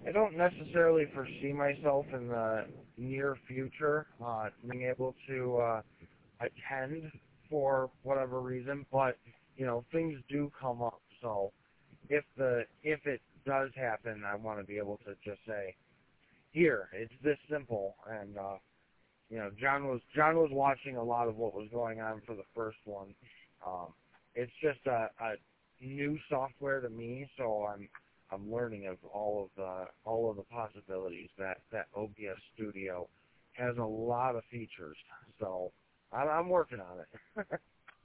I don't necessarily foresee myself in the near future being able to attend for whatever reason, but things do come up. So if it does happen, I want to be able to just say, here, it's this simple. And John was watching a lot of what was going on for the first one. It's just a new software to me, so I'm learning of all of the possibilities that OBS Studio has. A lot of features, so I'm working on it.